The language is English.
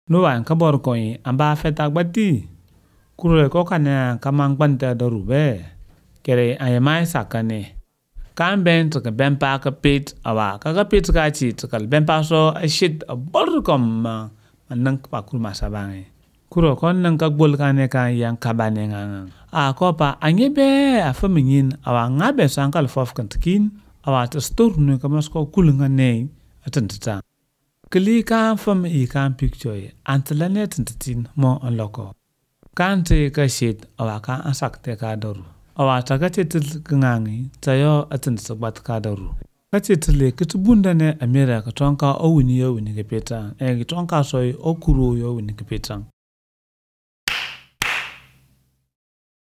no wan ka bor ko yi amba feta gbati kure ko kana kamang banta do rube kere ayamai sakane kan ben to ka ben pa ka pit awa ka pit ka chi to ka ben pa so a shit a bor kom man pa kurma sabange kuro kon nan ka bol kane kan yang kabane ngang a ko pa anyebe a faminin awa ngabe sankal fof kan tkin awa to store no ka mas ko kulunga ne atantata kli kan fam I kan picture antlane tantatin mo on loko kante ka shit awa kan asakte ka doru awa tagate til ngangi tayo atantata bat ka doru kace tile kitubunda ne America tonka owuni yo wini ke peta tonka soy okuro yo wini ke peta